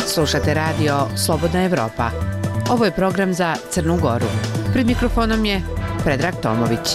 Slušate radio Slobodna Evropa. Ovo je program za Crnu Goru. Pred mikrofonom je Predrag Tomović.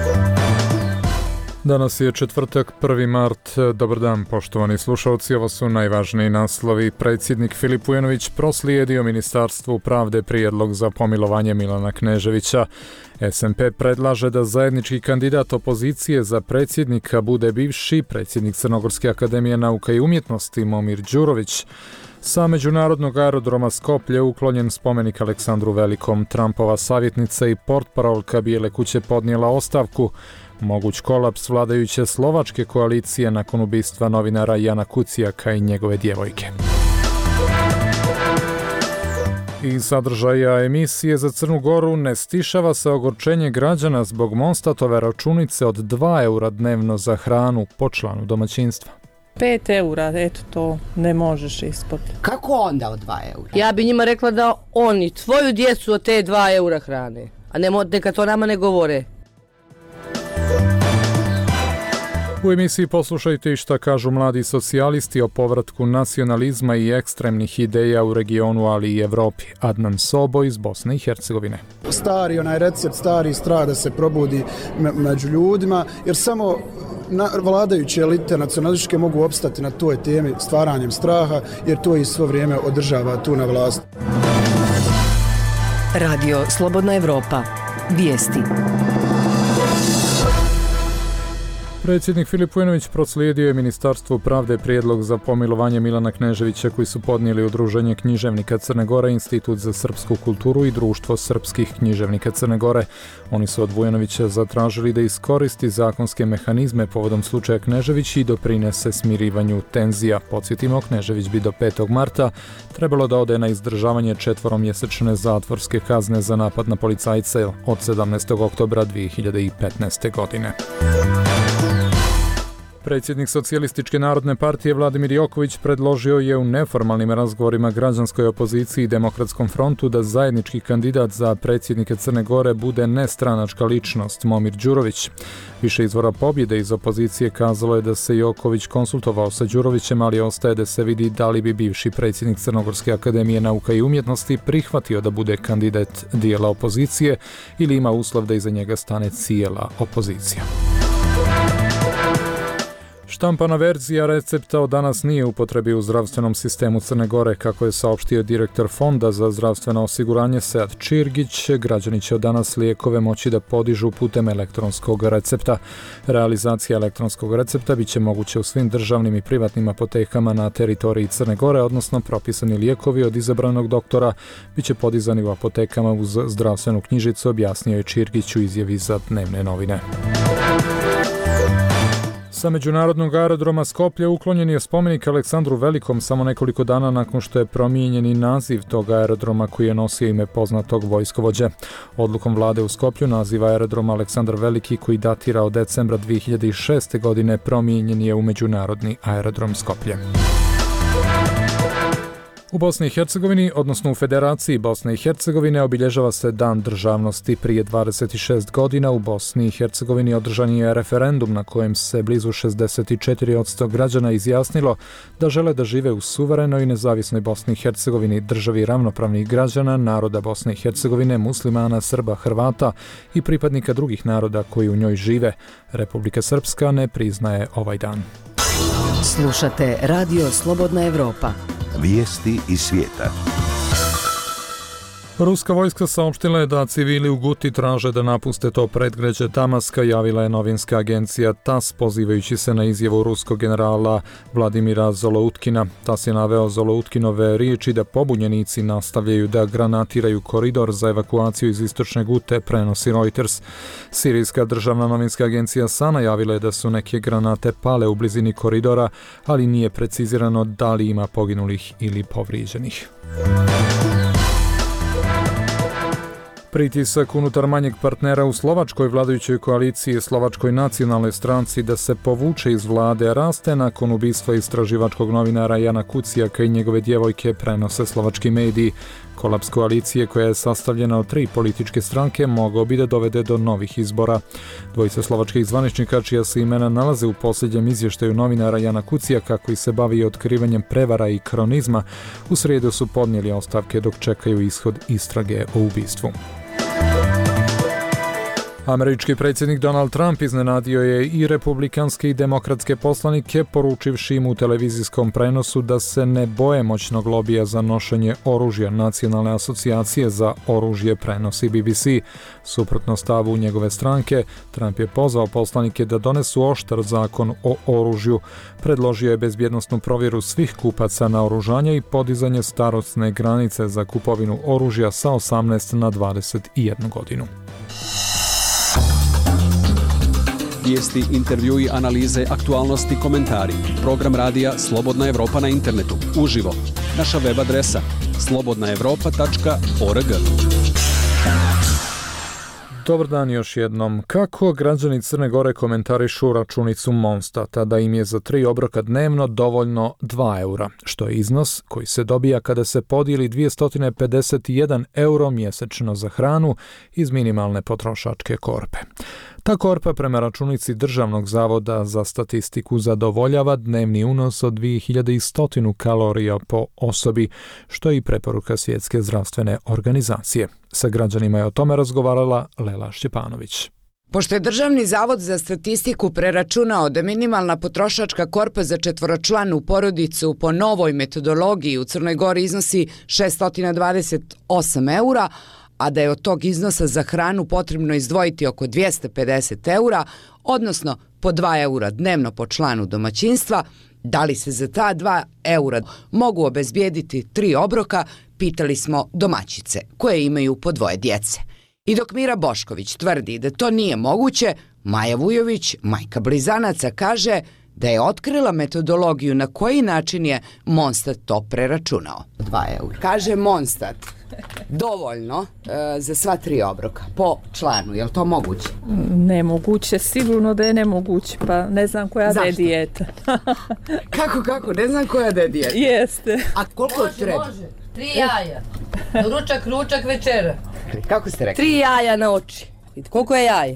Danas je četvrtak, 1. mart. Dobar dan, poštovani slušalci. Ovo su najvažniji naslovi. Predsjednik Filip Vujanović proslijedio Ministarstvu pravde prijedlog za pomilovanje Milana Kneževića. SMP predlaže da zajednički kandidat opozicije za predsjednika bude bivši predsjednik Crnogorske akademije nauka i umjetnosti Momir Đurović. Sa međunarodnog aerodroma Skoplje uklonjen spomenik Aleksandru Velikom. Trumpova savjetnica i portparolka Bijele kuće podnijela ostavku. Moguć kolaps vladajuće slovačke koalicije nakon ubistva novinara Jana Kucijaka i njegove djevojke. Iz sadržaja emisije za Crnu Goru ne stišava se ogorčenje građana zbog Monstatove računice od 2 eura dnevno za hranu po članu domaćinstva. 5 eura, eto to ne možeš ispod. Kako onda od 2 eura? Ja bi njima rekla da oni tvoju djecu od te 2 eura hrane, a neka to nama ne govore. U emisiji poslušajte šta kažu mladi socijalisti o povratku nacionalizma i ekstremnih ideja u regionu, ali i Evropi. Adnan Sobo iz Bosne i Hercegovine. Stari onaj recept, stari strah da se probudi među ljudima, jer samo vladajuće elite nacionalističke mogu opstati na toj temi stvaranjem straha, jer to i svo vrijeme održava tu na vlast. Radio Slobodna Evropa. Vijesti. Predsjednik Filip Vujanović proslijedio je Ministarstvu pravde prijedlog za pomilovanje Milana Kneževića koji su podnijeli Udruženje književnika Crne Gore, Institut za srpsku kulturu i Društvo srpskih književnika Crne Gore. Oni su od Vujanovića zatražili da iskoristi zakonske mehanizme povodom slučaja Knežević i doprinese smirivanju tenzija. Podsjetimo, Knežević bi do 5. marta trebalo da ode na izdržavanje 4-mjesečne zatvorske kazne za napad na policajce od 17. oktobra 2015. godine. Predsjednik Socijalističke narodne partije Vladimir Joković predložio je u neformalnim razgovorima građanskoj opoziciji i Demokratskom frontu da zajednički kandidat za predsjednika Crne Gore bude nestranačka ličnost Momir Đurović. Više izvora pobjede iz opozicije kazalo je da se Joković konsultovao sa Đurovićem, ali ostaje da se vidi da li bi bivši predsjednik Crnogorske akademije nauka i umjetnosti prihvatio da bude kandidat dijela opozicije ili ima uslov da iza njega stane cijela opozicija. Štampana verzija recepta od danas nije u upotrebi u zdravstvenom sistemu Crne Gore, kako je saopštio direktor Fonda za zdravstveno osiguranje Sead Čirgić. Građani će od danas lijekove moći da podižu putem elektronskog recepta. Realizacija elektronskog recepta biće moguće u svim državnim i privatnim apotekama na teritoriji Crne Gore, odnosno propisani lijekovi od izabranog doktora biće podizani u apotekama uz zdravstvenu knjižicu, objasnio je Čirgić u izjavi za Dnevne novine. Sa međunarodnog aerodroma Skoplje uklonjen je spomenik Aleksandru Velikom samo nekoliko dana nakon što je promijenjeni naziv tog aerodroma koji je nosio ime poznatog vojskovođe. Odlukom vlade u Skoplju naziv aerodroma Aleksandar Veliki, koji datira od decembra 2006. godine, promijenjen je u Međunarodni aerodrom Skoplje. U Bosni i Hercegovini, odnosno u Federaciji Bosne i Hercegovine, obilježava se Dan državnosti. Prije 26 godina u Bosni i Hercegovini održan je referendum na kojem se blizu 64% građana izjasnilo da žele da žive u suverenoj i nezavisnoj Bosni i Hercegovini, državi ravnopravnih građana, naroda Bosne i Hercegovine, muslimana, Srba, Hrvata i pripadnika drugih naroda koji u njoj žive. Republika Srpska ne priznaje ovaj dan. Slušate Radio Slobodna Evropa. Vijesti iz svijeta. Ruska vojska saopštila je da civili u Guti traže da napuste to predgrađe Damaska, javila je novinska agencija TAS, pozivajući se na izjavu ruskog generala Vladimira Zoloutkina. TAS je naveo Zoloutkinove riječi da pobunjenici nastavljaju da granatiraju koridor za evakuaciju iz istočne Gute, prenosi Reuters. Sirijska državna novinska agencija SANA javila je da su neke granate pale u blizini koridora, ali nije precizirano da li ima poginulih ili povrijeđenih. Pritisak unutar manjeg partnera u slovačkoj vladajućoj koaliciji Slovačkoj nacionalnoj stranci da se povuče iz vlade raste nakon ubistva istraživačkog novinara Jana Kucijaka i njegove djevojke, prenose slovački mediji. Kolaps koalicije koja je sastavljena od 3 političke stranke mogao bi da dovede do novih izbora. Dvojica slovačkih zvaničnika čija se imena nalaze u posljednjem izvještaju novinara Jana Kucijaka koji se bavi otkrivanjem prevara i kronizma, u srijedu su podnijeli ostavke dok čekaju ishod istrage o ubistvu. Američki predsjednik Donald Trump iznenadio je i republikanske i demokratske poslanike poručivši im u televizijskom prenosu da se ne boje moćnog lobija za nošenje oružja. Nacionalne asocijacije za oružje prenosi BBC. Suprotno stavu njegove stranke, Trump je pozvao poslanike da donesu oštar zakon o oružju. Predložio je bezbjednosnu provjeru svih kupaca naoružanja i podizanje starosne granice za kupovinu oružja sa 18 na 21 godinu. Vijesti, intervjui, analize, aktualnosti, komentari. Program radija Slobodna Evropa na internetu. Uživo. Naša web adresa slobodnaevropa.org. Dobar dan još jednom. Kako građani Crne Gore komentarišu računicu Monstata da im je za 3 obroka dnevno dovoljno 2 eura, što je iznos koji se dobija kada se podijeli 251 euro mjesečno za hranu iz minimalne potrošačke korpe. Ta korpa prema računici Državnog zavoda za statistiku zadovoljava dnevni unos od 2100 kalorija po osobi, što je i preporuka Svjetske zdravstvene organizacije. Sa građanima je o tome razgovarala Lela Šćepanović. Pošto je Državni zavod za statistiku preračunao da minimalna potrošačka korpa za četvoročlanu porodicu po novoj metodologiji u Crnoj Gori iznosi 628 eura, a da je od tog iznosa za hranu potrebno izdvojiti oko 250 eura, odnosno po 2 eura dnevno po članu domaćinstva, da li se za ta 2 eura mogu obezbijediti 3 obroka, pitali smo domaćice koje imaju po 2 djece. I dok Mira Bošković tvrdi da to nije moguće, Maja Vujović, majka blizanaca, kaže da je otkrila metodologiju na koji način je Monstat to preračunao. 2 eura. Kaže Monstat, dovoljno za sva 3 obroka po članu, je li to moguće? Nemoguće, sigurno da je nemoguće, pa ne znam koja da je dijeta. Kako, ne znam koja da je dijeta? Jeste. A koliko treba? Može, 3 jaja. Ručak, večera. Kako ste rekli? 3 jaja na oči. Koliko je jaje?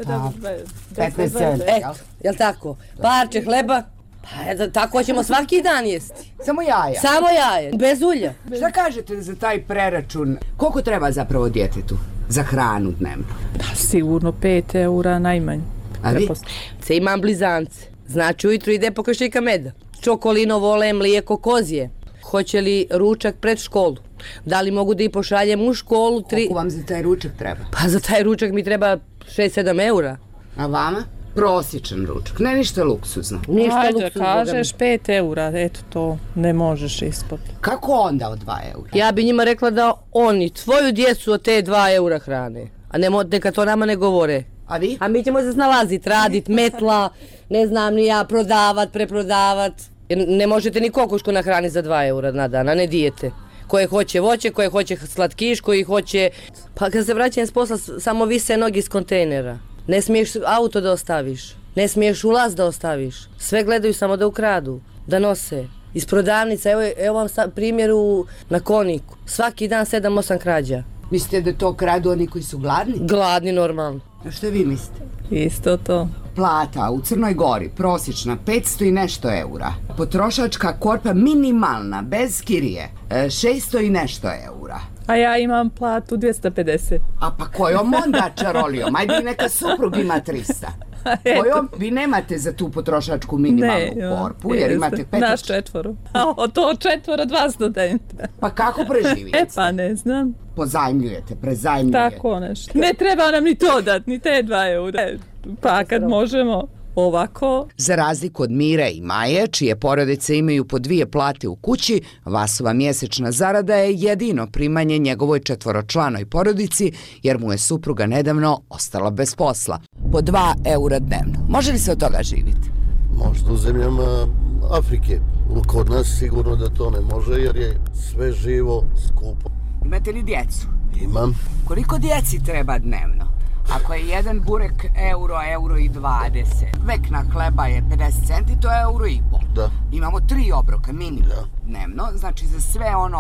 15 centi. Eto, jel tako? Parče hleba. Pa tako ćemo svaki dan jesti. Samo jaja? Samo jaje, bez ulja. Šta kažete za taj preračun? Koliko treba zapravo djetetu za hranu dnevno? Pa sigurno 5 eura najmanje. A vi? Imam blizance. Znači ujutru ide po kašika meda. Čokolino vole, mlijeko kozije. Hoće li ručak pred školu? Da li mogu da ih pošaljem u školu? Koliko vam za taj ručak treba? Pa za taj ručak mi treba 6-7 eura. A vama? Prosječan ručak, ne ništa luksuzno. Ajde, kažeš 5 eura, eto to ne možeš ispod. Kako onda od 2 eura? Ja bi njima rekla da oni tvoju djecu od te 2 eura hrane. A neka to nama ne govore. A vi? A mi ćemo se snalaziti, radit, metla, ne znam ni ja, prodavat, preprodavat. Jer ne možete ni kokošku nahraniti za 2 eura na dan, a ne dijete. Koje hoće voće, koje hoće slatkiš, koji hoće... Pa kad se vraćam s posla, samo vise nogi iz kontejnera. Ne smiješ auto da ostaviš, ne smiješ ulaz da ostaviš. Sve gledaju samo da ukradu, da nose. Iz prodavnica, evo vam primjer na Koniku. Svaki dan 7-8 krađa. Mislite da to kradu oni koji su gladni? Gladni, normalno. A što vi mislite? Isto to. Plata u Crnoj Gori, prosječna, 500 i nešto eura. Potrošačka korpa minimalna, bez kirije, 600 i nešto eura. A ja imam platu 250. A pa kojom onda čarolijom? Ajde neka suprug ima 300. Kojom vi nemate za tu potrošačku minimalnu korpu, jer imate 5. Naš 4. A to 4, 2 studenta. Pa kako preživite? Pa ne znam. Pozajmljujete, prezajmljujete. Tako nešto. Ne treba nam ni to dati, ni te 2 eura. Pa kad možemo ovako. Za razliku od Mire i Maje, čije porodice imaju po 2 plate u kući, Vasova mjesečna zarada je jedino primanje njegovoj 4-članoj porodici, jer mu je supruga nedavno ostala bez posla. Po 2 eura dnevno. Može li se od toga živjeti? Možda u zemljama Afrike. Kod nas sigurno da to ne može, jer je sve živo skupo. Imate li djecu? Imam. Koliko djeci treba dnevno? Ako je jedan burek euro i 20, vekna hleba je 50 centi, to je euro i pol. Da. Imamo 3 obroka minimum dnevno, znači za sve ono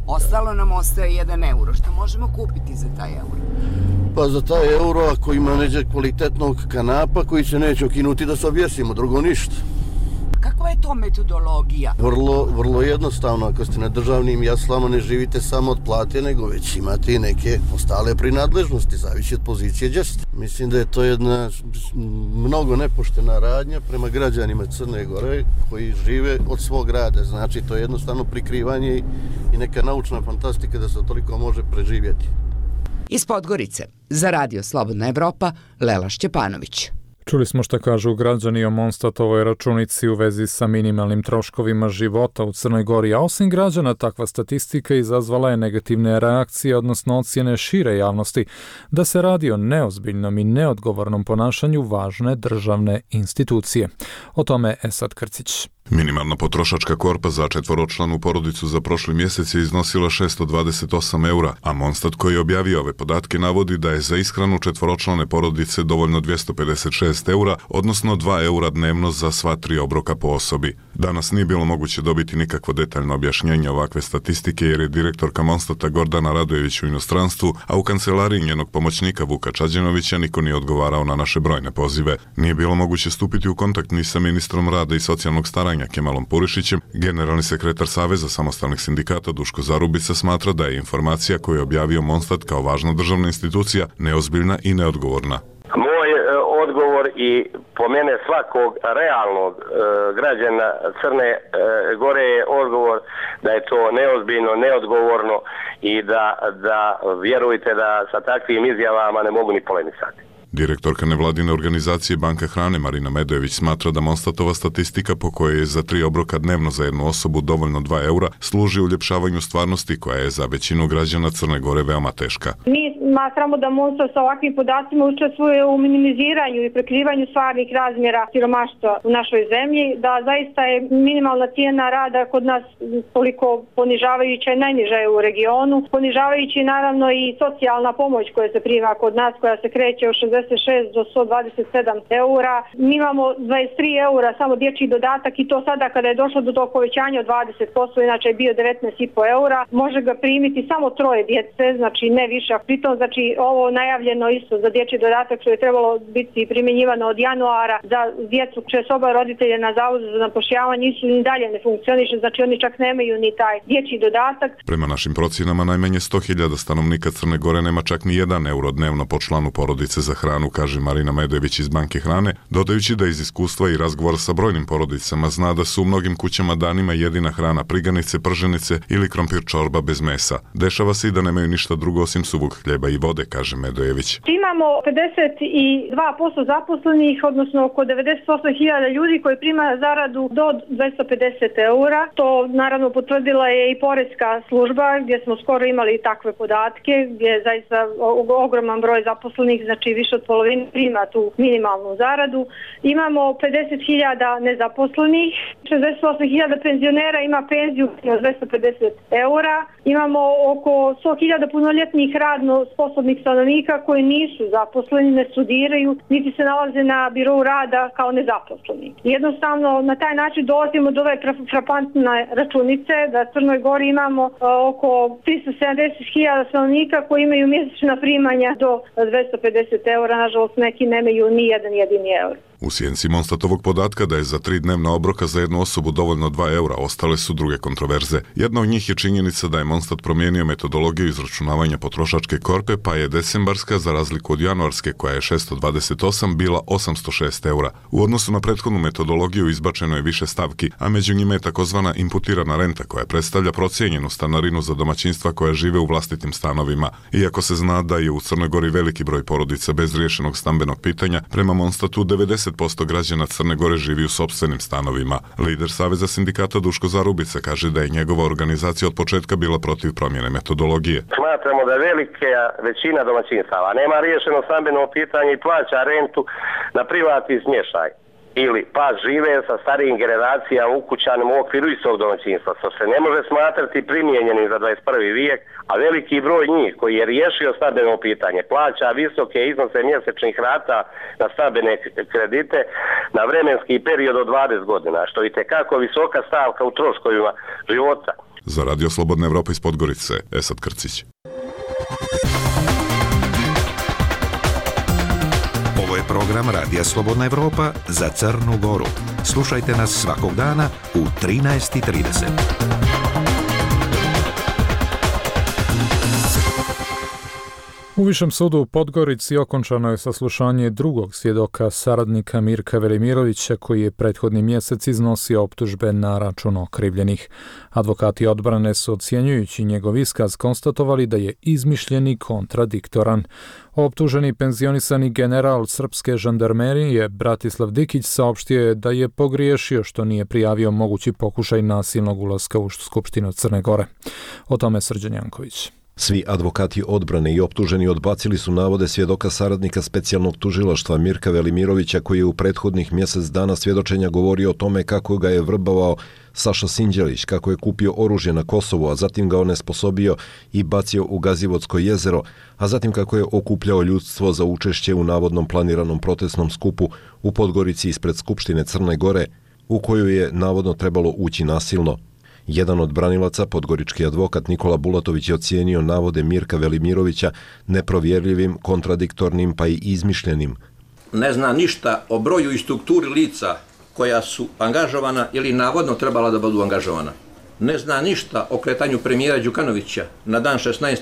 Ostalo nam ostaje 1 euro. Što možemo kupiti za taj euro? Pa za taj euro, ako ima neđe kvalitetnog kanapa koji se neće okinuti da se objesimo, drugo ništa. Kakva je to metodologija? Vrlo jednostavno. Ako ste na državnim jaslama, ne živite samo od plate, nego već imate i neke ostale prinadležnosti, zavisi od pozicije gdje ste. Mislim da je to jedna mnogo nepoštena radnja prema građanima Crne Gore koji žive od svog rada. Znači, to je jednostavno prikrivanje i neka naučna fantastika da se toliko može preživjeti. Iz Podgorice, za Radio Slobodna Evropa, Lela Šćepanović. Čuli smo šta kažu građani o Monstatovoj računici u vezi sa minimalnim troškovima života u Crnoj Gori, a osim građana takva statistika izazvala je negativne reakcije, odnosno ocjene šire javnosti, da se radi o neozbiljnom i neodgovornom ponašanju važne državne institucije. O tome Esad Krcić. Minimalna potrošačka korpa za četvoročlanu porodicu za prošli mjesec je iznosila 628 eura, a Monstat koji je objavio ove podatke navodi da je za ishranu četvoročlane porodice dovoljno 256 eura, odnosno 2 eura dnevno za sva 3 obroka po osobi. Danas nije bilo moguće dobiti nikakvo detaljno objašnjenje ovakve statistike jer je direktorka Monstata Gordana Radojević u inostranstvu, a u kancelariji njenog pomoćnika Vuka Čađenovića niko nije odgovarao na naše brojne pozive. Nije bilo moguće stupiti u kontakt ni sa ministrom rada i socijalnog staranja Kemalom Purišićem. Generalni sekretar Saveza samostalnih sindikata Duško Zarubica smatra da je informacija koju je objavio Monstat kao važna državna institucija neozbiljna i neodgovorna. Moj odgovor i po mene svakog realnog građana Crne Gore je odgovor da je to neozbiljno, neodgovorno i da vjerujte da sa takvim izjavama ne mogu ni polemisati. Direktorka nevladine organizacije Banka hrane Marina Medojević smatra da Monstatova statistika po kojoj je za 3 obroka dnevno za jednu osobu dovoljno 2 eura služi uljepšavanju stvarnosti koja je za većinu građana Crne Gore veoma teška. Mi smatramo da Monstat sa ovakvim podacima učestvuje u minimiziranju i prekrivanju stvarnih razmjera siromaštva u našoj zemlji, da zaista je minimalna cijena rada kod nas toliko ponižavajuća i najniža je u regionu, ponižavajući naravno i socijalna pomoć koja se prima kod nas, koja se kreće od 66 do 127 eura. Mi imamo 23 eura samo dječji dodatak i to sada kada je došlo do tog povećanja od 20%, inače je bio 19,5 eura, može ga primiti samo 3 djece, znači ne više. Pritom, znači ovo najavljeno isto za dječji dodatak što je trebalo biti primjenjivano od januara za djecu će s oba roditelja na zavodu za zapošljavanje nisu ni dalje ne funkcioniše, znači oni čak nemaju ni taj dječji dodatak. Prema našim procjenama najmanje 100.000 stanovnika Crne Gore nema čak ni 1 euro dnevno po članu porodice za hranu, kaže Marina Medojević iz Banke hrane, dodajući da iz iskustva i razgovora sa brojnim porodicama zna da su u mnogim kućama danima jedina hrana priganice, prženice ili krompir čorba bez mesa. Dešava se i da nemaju ništa drugo osim suvog hljeba i vode, kaže Medojević. Imamo 52% zaposlenih, odnosno oko 98.000 ljudi koji prima zaradu do 250 eura. To naravno potvrdila je i poreska služba gdje smo skoro imali takve podatke, gdje je zaista ogroman broj zaposlenih, znači više od polovine prima tu minimalnu zaradu. Imamo 50.000 nezaposlenih, 68.000 penzionera ima penziju od 250 eura. Imamo oko 100.000 punoljetnih radno sposobnih stanovnika koji nisu zaposleni, ne studiraju, niti se nalaze na birou rada kao nezaposleni. Jednostavno na taj način dolazimo do ove frapantne računice da u Crnoj Gori imamo oko 370.000 stanovnika koji imaju mjesečna primanja do 250 eura, nažalost neki nemaju ni jedan jedini euro. U sjenci Monstatovog podatka da je za 3 dnevna obroka za jednu osobu dovoljno 2 eura, ostale su druge kontroverze. Jedna od njih je činjenica da je Monstat promijenio metodologiju izračunavanja potrošačke korpe, pa je decembarska, za razliku od januarske koja je 628, bila 806 eura. U odnosu na prethodnu metodologiju izbačeno je više stavki, a među njima je takozvana imputirana renta koja predstavlja procijenjenu stanarinu za domaćinstva koja žive u vlastitim stanovima. Iako se zna da je u Crnoj Gori veliki broj porodica bez riješenog stambenog pitanja, prema Monstatu 90% građana Crne Gore živi u sopstvenim stanovima. Lider Saveza sindikata Duško Zarubica kaže da je njegova organizacija od početka bila protiv promjene metodologije. Smatramo da velika većina domaćinstava nema riješeno stambeno pitanje i plaća rentu na privatni smještaj. Ili pa žive sa starijim generacijama ukućanim u okviru istog domaćinstva, što se ne može smatrati primijenjenim za 21. vijek, a veliki broj njih koji je riješio stambeno pitanje plaća visoke iznose mjesečnih rata na stambene kredite na vremenski period od 20 godina, što je itekako visoka stavka u troškovima života. Za Radio Slobodna Evropa iz Podgorice, Esad Krcić. Ovo je program Radija Slobodna Evropa za Crnu Goru. Slušajte nas svakog dana u 13:30. U Višem sudu u Podgorici okončano je saslušanje drugog svjedoka, saradnika Mirka Velimirovića, koji je prethodni mjesec iznosio optužbe na račun okrivljenih. Advokati odbrane su, ocjenjujući njegov iskaz, konstatovali da je izmišljen i kontradiktoran. Optuženi penzionisani general srpske žandarmerije Bratislav Dikić saopštio je da je pogriješio što nije prijavio mogući pokušaj nasilnog ulaska u Skupštinu Crne Gore. O tome Srđan Janković. Svi advokati odbrane i optuženi odbacili su navode svjedoka saradnika specijalnog tužilaštva Mirka Velimirovića, koji je u prethodnih mjesec dana svjedočenja govorio o tome kako ga je vrbavao Saša Sinđelić, kako je kupio oružje na Kosovu, a zatim ga onesposobio i bacio u Gazivodsko jezero, a zatim kako je okupljao ljudstvo za učešće u navodnom planiranom protestnom skupu u Podgorici ispred Skupštine Crne Gore, u koju je navodno trebalo ući nasilno. Jedan od branilaca, podgorički advokat Nikola Bulatović, je ocijenio navode Mirka Velimirovića neprovjerljivim, kontradiktornim pa i izmišljenim. Ne zna ništa o broju i strukturi lica koja su angažovana ili navodno trebala da budu angažovana. Ne zna ništa o kretanju premijera Đukanovića na dan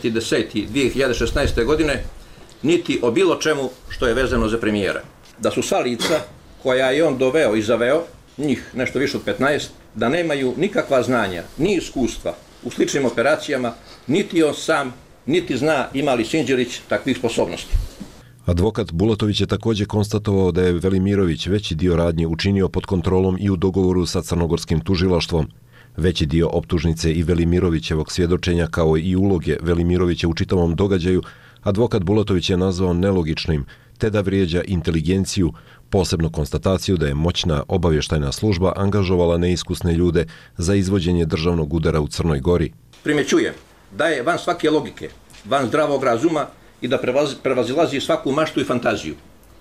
16.10.2016. godine, niti o bilo čemu što je vezano za premijera. Da su sva lica koja je on doveo i zaveo, njih nešto više od 15, da nemaju nikakva znanja, ni iskustva u sličnim operacijama, niti on sam, niti zna ima li Sinđelić takvih sposobnosti. Advokat Bulatović je također konstatovao da je Velimirović veći dio radnje učinio pod kontrolom i u dogovoru sa crnogorskim tužilaštvom. Veći dio optužnice i Velimirovićevog svjedočenja, kao i uloge Velimirovića u čitavom događaju, advokat Bulatović je nazvao nelogičnim, te da vrijeđa inteligenciju, posebno konstataciju da je moćna obavještajna služba angažovala neiskusne ljude za izvođenje državnog udara u Crnoj Gori. Primećujem da je van svake logike, van zdravog razuma i da prevazilazi svaku maštu i fantaziju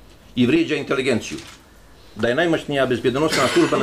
i vrijeđa inteligenciju. Da je najmoćnija bezbjedonosna služba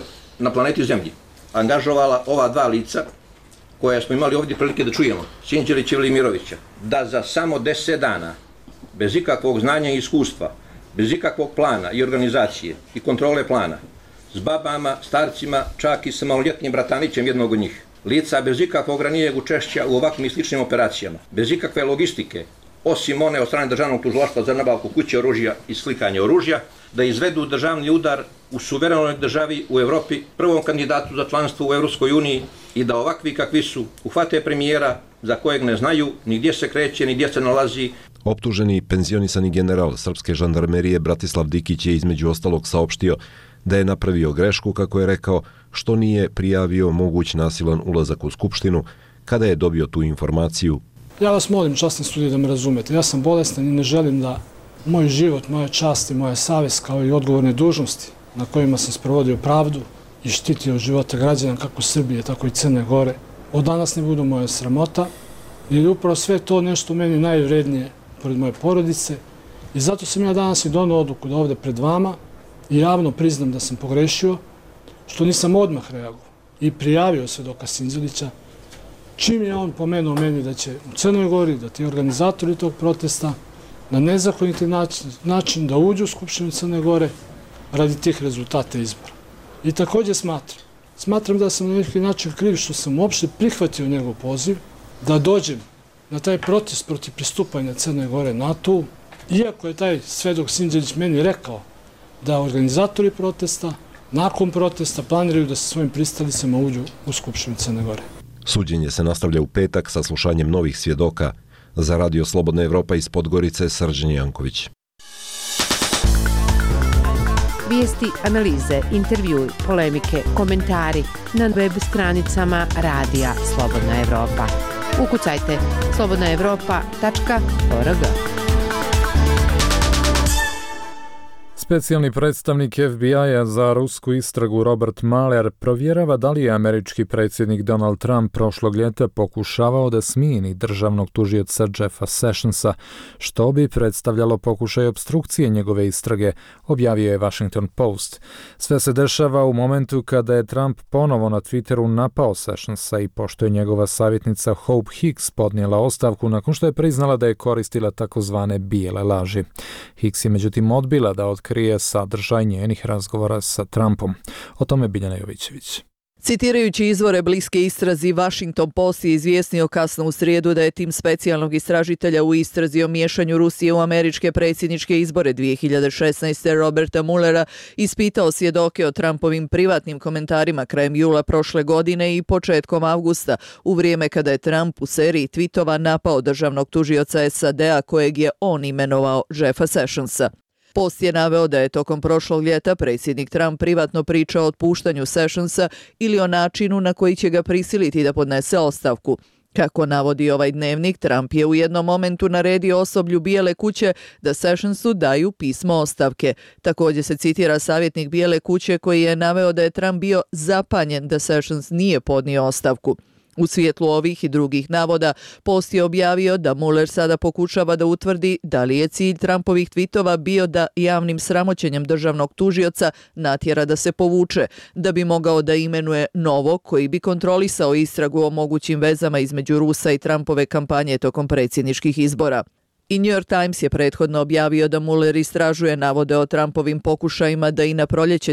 na planeti Zemlji angažovala ova dva lica koja smo imali ovdje prilike da čujemo, Sinđelića i Velimirovića, da za samo 10 dana, bez ikakvog znanja i iskustva, bez ikakvog plana i organizacije i kontrole plana, s babama, starcima, čak i sa maloljetnim bratanićem jednog od njih, lica bez ikakvog ranijeg učešća u ovakvim i sličnim operacijama, bez ikakve logistike, osim one od strane državnog tužilaštva za nabavku kuće oružja i slikanje oružja, da izvedu državni udar u suverenoj državi u Evropi, prvom kandidatu za članstvo u Evropskoj uniji, i da ovakvi kakvi su uhvate premijera za kojeg ne znaju ni gdje se kreće, ni gdje se nalazi. Optuženi penzionisani general srpske žandarmerije Bratislav Dikić je između ostalog saopštio da je napravio grešku, kako je rekao, što nije prijavio moguć nasilan ulazak u Skupštinu kada je dobio tu informaciju. Ja vas molim, časni studije, da me razumete. Ja sam bolestan i ne želim da moj život, moja čast i moja savjest, kao i odgovorne dužnosti na kojima sam sprovodio pravdu i štitio živote građana kako Srbije, tako i Crne Gore, od danas ne budu moja sramota, jer je upravo sve to nešto meni najvrednije pored moje porodice, i zato sam ja danas i donio odluku da ovdje pred vama i javno priznam da sam pogrešio, što nisam odmah reagovao i prijavio svjedoka Sinđelića, čim je on pomenuo meni da će u Crnoj Gori, da ti organizatori tog protesta na nezakoniti način da uđu u Skupštinu Crne Gore radi tih rezultata izbora. I također smatram da sam na neki način kriv što sam uopšte prihvatio njegov poziv da dođem na taj protest protiv pristupanja Crne Gore NATO-u, iako je taj svedok Sinđelić meni rekao da organizatori protesta nakon protesta planiraju da sa svojim pristalicama uđu u Skupštinu Crne Gore. Suđenje se nastavlja u petak sa slušanjem novih svjedoka. Za Radio Slobodna Evropa iz Podgorice, Srđan Janković. Vijesti, analize, intervjui, polemike, komentari na web stranicama Radija Slobodna Evropa. Ukucajte slobodnaevropa.org. Specijalni predstavnik FBI-a za rusku istragu Robert Mueller provjerava da li je američki predsjednik Donald Trump prošlog ljeta pokušavao da smijeni državnog tužioca Jeffa Sessionsa, što bi predstavljalo pokušaj opstrukcije njegove istrage, objavio je Washington Post. Sve se dešava u momentu kada je Trump ponovo na Twitteru napao Sessionsa i pošto je njegova savjetnica Hope Hicks podnijela ostavku nakon što je priznala da je koristila takozvane bijele laži. Hicks je međutim odbila da otkrije sadržaj njenih razgovora sa Trumpom. O tome Biljana Jovićević. Citirajući izvore bliske istrazi, Washington Post je izvijestio kasno u srijedu da je tim specijalnog istražitelja u istrazi o miješanju Rusije u američke predsjedničke izbore 2016. Roberta Muellera ispitao svjedoke o Trumpovim privatnim komentarima krajem jula prošle godine i početkom avgusta, u vrijeme kada je Trump u seriji tweetova napao državnog tužioca SAD-a kojeg je on imenovao Jeffa Sessionsa. Post je naveo da je tokom prošlog ljeta predsjednik Trump privatno pričao o otpuštanju Sessionsa ili o načinu na koji će ga prisiliti da podnese ostavku. Kako navodi ovaj dnevnik, Trump je u jednom momentu naredio osoblju Bijele kuće da Sessionsu daju pismo ostavke. Također se citira savjetnik Bijele kuće koji je naveo da je Trump bio zapanjen da Sessions nije podnio ostavku. U svjetlu ovih i drugih navoda, Post je objavio da Mueller sada pokušava da utvrdi da li je cilj Trumpovih tvitova bio da javnim sramoćenjem državnog tužioca natjera da se povuče, da bi mogao da imenuje novog koji bi kontrolisao istragu o mogućim vezama između Rusa i Trumpove kampanje tokom predsjedničkih izbora. I New York Times je prethodno objavio da Mueller istražuje navode o Trumpovim pokušajima da i na proljeće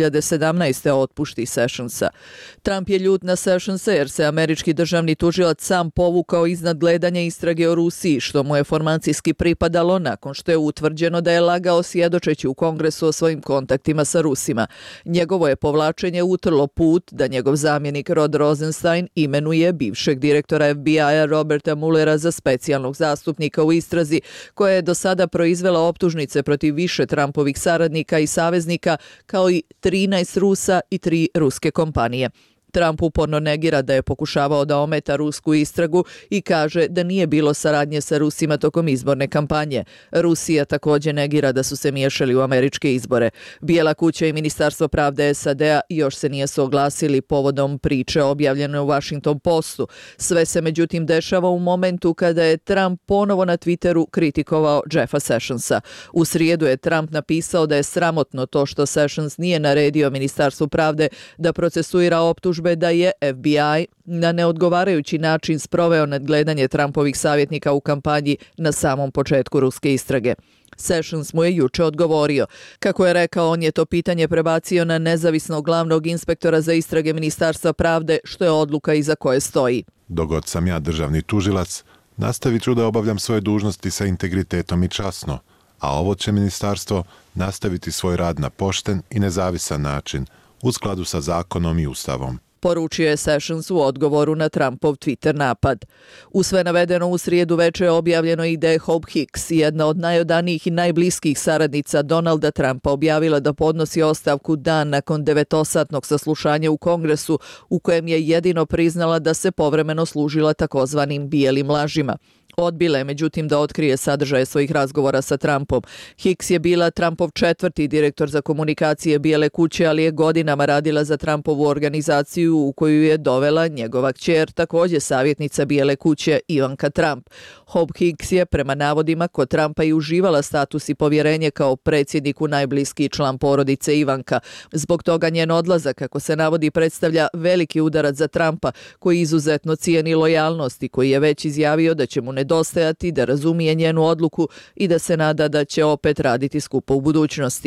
2017. otpušti Sessionsa. Trump je ljut na Sessionsa jer se američki državni tužilac sam povukao iznad gledanja istrage o Rusiji, što mu je formacijski pripadalo nakon što je utvrđeno da je lagao svjedočeći u Kongresu o svojim kontaktima sa Rusima. Njegovo je povlačenje utrlo put da njegov zamjenik Rod Rosenstein imenuje bivšeg direktora FBI-a Roberta Muellera za specijalnog zastupnika u istrazi, koja je do sada proizvela optužnice protiv više Trumpovih saradnika i saveznika, kao i 13 Rusa i 3 ruske kompanije. Trump uporno negira da je pokušavao da ometa rusku istragu i kaže da nije bilo saradnje sa Rusima tokom izborne kampanje. Rusija također negira da su se miješali u američke izbore. Bijela kuća i Ministarstvo pravde SAD-a još se nije oglasili povodom priče objavljene u Washington Postu. Sve se međutim dešava u momentu kada je Trump ponovo na Twitteru kritikovao Jeffa Sessionsa. U srijedu je Trump napisao da je sramotno to što Sessions nije naredio Ministarstvu pravde da procesuira optužbe da je FBI na neodgovarajući način sproveo nadgledanje Trumpovih savjetnika u kampanji na samom početku ruske istrage. Sessions mu je juče odgovorio. Kako je rekao, on je to pitanje prebacio na nezavisnog glavnog inspektora za istrage Ministarstva pravde, što je odluka iza koje stoji. Dok god sam ja državni tužilac, nastavit ću da obavljam svoje dužnosti sa integritetom i časno, a ovo će ministarstvo nastaviti svoj rad na pošten i nezavisan način, u skladu sa zakonom i ustavom, poručio je Sessions u odgovoru na Trumpov Twitter napad. U sve navedeno u srijedu večer je objavljeno i da je Hope Hicks, jedna od najodanijih i najbliskih saradnica Donalda Trumpa, objavila da podnosi ostavku dan nakon 9-satnog saslušanja u Kongresu, u kojem je jedino priznala da se povremeno služila takozvanim bijelim lažima. Odbila je međutim da otkrije sadržaje svojih razgovora sa Trumpom. Hicks je bila Trumpov 4. direktor za komunikacije Bijele kuće, ali je godinama radila za Trumpovu organizaciju u koju je dovela njegova kćer, također savjetnica Bijele kuće Ivanka Trump. Hope Hicks je prema navodima kod Trumpa i uživala status i povjerenje kao predsjedniku najbliskiji član porodice Ivanka. Zbog toga njen odlazak, kako se navodi, predstavlja veliki udarac za Trumpa, koji izuzetno cijeni lojalnost i koji je već izjavio da će mu nedostajati, da razumije njenu odluku i da se nada da će opet raditi skupo u budućnosti.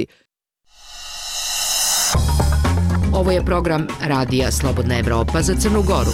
Ovo je program Radija Slobodna Evropa za Crnu Goru.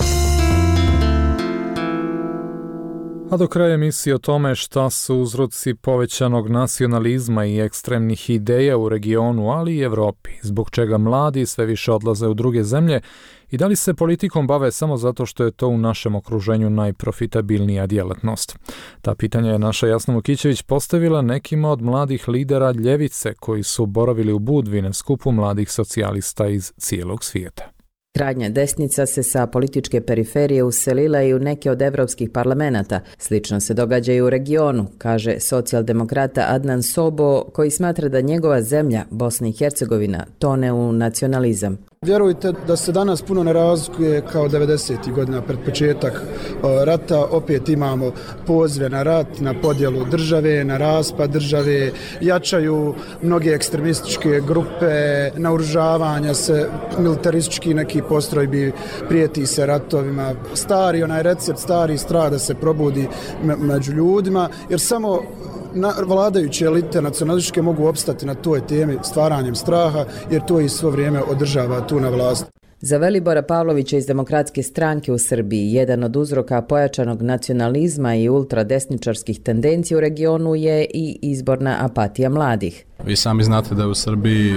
A do kraja emisije o tome šta su uzroci povećanog nacionalizma i ekstremnih ideja u regionu, ali i Evropi, zbog čega mladi sve više odlaze u druge zemlje i da li se politikom bave samo zato što je to u našem okruženju najprofitabilnija djelatnost. Ta pitanja je naša Jasna Vukićević postavila nekima od mladih lidera ljevice koji su boravili u Budvi na skupu mladih socijalista iz cijelog svijeta. Krajnja desnica se sa političke periferije uselila i u neke od evropskih parlamenata. Slično se događa i u regionu, kaže socijaldemokrata Adnan Sobo, koji smatra da njegova zemlja, Bosna i Hercegovina, tone u nacionalizam. Vjerujte da se danas puno ne razlikuje kao 90. godina pred početak rata. Opet imamo pozive na rat, na podjelu države, na raspad države, jačaju mnoge ekstremističke grupe, naoružavanja se, militaristički neki postrojbi, prijeti se ratovima. Stari onaj recept, stari strah da se probudi među ljudima, jer samo vladajuće elite nacionalističke mogu opstati na toj temi stvaranjem straha, jer to i svo vrijeme održava tu na vlast. Za Velibora Pavlovića iz Demokratske stranke u Srbiji, jedan od uzroka pojačanog nacionalizma i ultradesničarskih tendencija u regionu je i izborna apatija mladih. Vi sami znate da je u Srbiji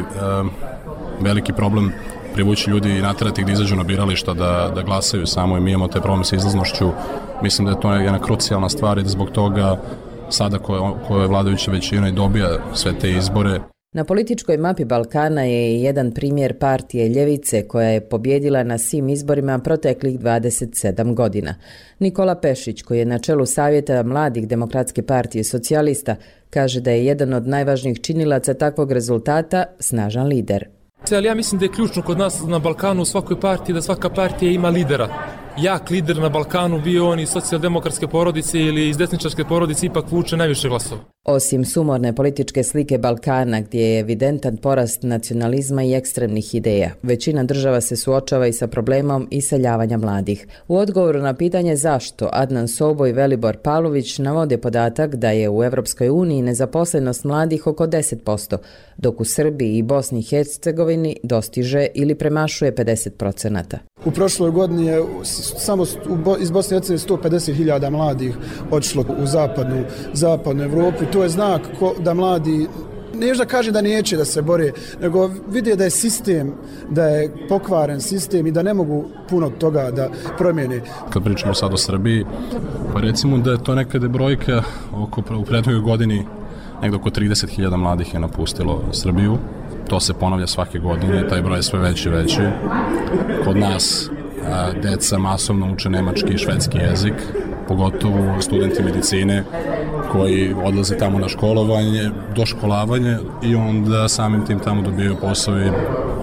veliki problem privući ljudi i naterati ih da izađu na birališta, da glasaju samo, i mi imamo te problem sa izlaznošću. Mislim da je to jedna krucijalna stvar i da zbog toga sada koja je vladajuća većina i dobija sve te izbore. Na političkoj mapi Balkana je jedan primjer partije Ljevice koja je pobjedila na svim izborima proteklih 27 godina. Nikola Pešić, koji je na čelu Savjeta mladih Demokratske partije socijalista, kaže da je jedan od najvažnijih činilaca takvog rezultata snažan lider. Ali ja mislim da je ključno kod nas na Balkanu u svakoj partiji da svaka partija ima lidera. Jak lider na Balkanu, bio on iz socijaldemokratske porodice ili iz desničarske porodice, ipak vuče najviše glasova. Osim sumorne političke slike Balkana, gdje je evidentan porast nacionalizma i ekstremnih ideja, većina država se suočava i sa problemom iseljavanja mladih. U odgovoru na pitanje zašto, Adnan Sobo i Velibor Pavlović navode podatak da je u Evropskoj uniji nezaposlenost mladih oko 10%, dok u Srbiji i Bosni i Hercegovini dostiže ili premašuje 50%. U prošloj godini je samo iz Bosne i Hercegovine 150.000 mladih otišlo u zapadnu Evropu. To je znak da mladi, neću da kažem da neće da se bore, nego vide da je sistem, da je pokvaren sistem i da ne mogu puno toga da promijene. Kad pričamo sad o Srbiji, pa recimo da je to nekada brojka u prethodnoj godini, negdje oko 30.000 mladih je napustilo Srbiju. To se ponavlja svake godine, taj broj je sve veći i veći. Kod nas deca masovno uče nemački i švedski jezik, pogotovo studenti medicine koji odlaze tamo na školovanje, doškolavanje i onda samim tim tamo dobijaju posao i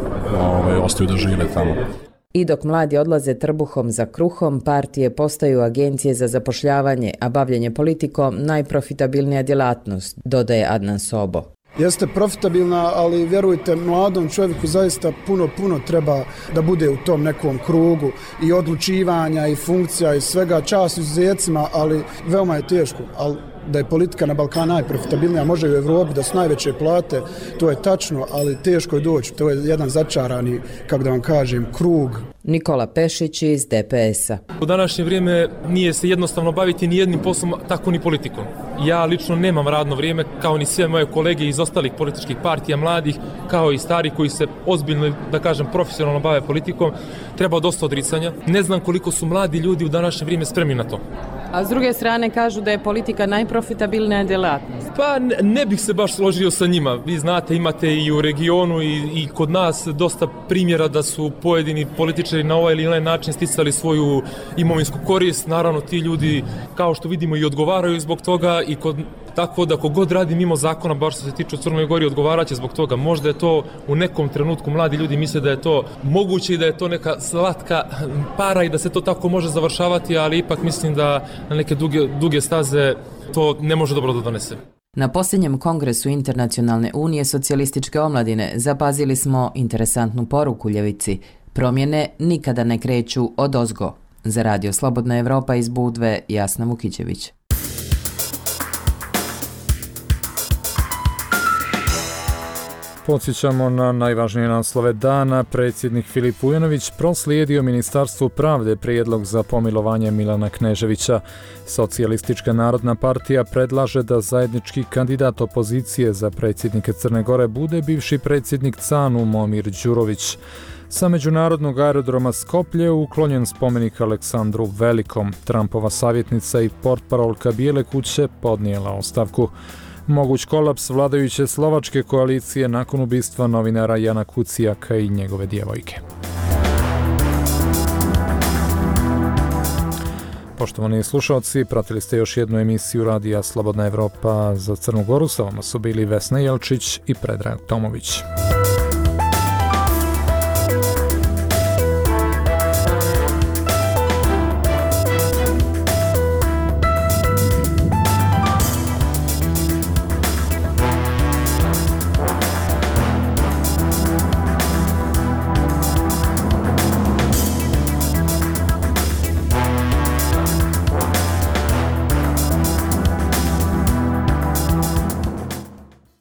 ostaju da žive tamo. I dok mladi odlaze trbuhom za kruhom, partije postaju agencije za zapošljavanje, a bavljenje politikom najprofitabilnija djelatnost, dodaje Adnan Sobo. Jeste profitabilna, ali vjerujte, mladom čovjeku zaista puno treba da bude u tom nekom krugu i odlučivanja i funkcija i svega, čast izuzecima, ali veoma je teško. Ali da je politika na Balkanu najprofitabilnija, može u Evropi da su najveće plate, to je tačno, ali teško je doći. To je jedan začarani, kako da vam kažem, krug. Nikola Pešić iz DPS-a. U današnje vrijeme nije se jednostavno baviti ni jednim poslom, tako ni politikom. Ja lično nemam radno vrijeme, kao ni sve moje kolege iz ostalih političkih partija, mladih, kao i stari koji se ozbiljno, da kažem, profesionalno bave politikom. Treba dosta odricanja. Ne znam koliko su mladi ljudi u današnje vrijeme spremni na to. A s druge strane kažu da je politika najprofitabilnija djelatnost. Pa ne bih se baš složio sa njima. Vi znate, imate i u regionu i kod nas dosta primjera da su pojedini političari na ovaj ili onaj način sticali svoju imovinsku korist. Naravno, ti ljudi, kao što vidimo, i odgovaraju zbog toga i tako da kogod radi mimo zakona, baš što se tiče u Crnoj Gori, odgovaraće zbog toga. Možda je to u nekom trenutku mladi ljudi misle da je to moguće i da je to neka slatka para i da se to tako može završavati, ali ipak mislim da na neke duge staze to ne može dobro da donese. Na posljednjem kongresu Internacionalne unije socijalističke omladine zapazili smo interesantnu poruku ljevici. Promjene nikada ne kreću odozgo. Za Radio Slobodna Evropa iz Budve, Jasna Vukićević. Podsjećamo na najvažnije naslove dana. Predsjednik Filip Vujanović proslijedio Ministarstvu pravde prijedlog za pomilovanje Milana Kneževića. Socijalistička narodna partija predlaže da zajednički kandidat opozicije za predsjednike Crne Gore bude bivši predsjednik CANU Momir Đurović. Sa međunarodnog aerodroma Skoplje uklonjen spomenik Aleksandru Velikom. Trumpova savjetnica i portparolka Bijele kuće podnijela ostavku. Moguć kolaps vladajuće slovačke koalicije nakon ubistva novinara Jana Kucijaka i njegove djevojke. poštovani slušalci, pratili ste još jednu emisiju Radija Slobodna Evropa za Crnu Goru. Sa vama su bili Vesna Jelčić i Predrag Tomović.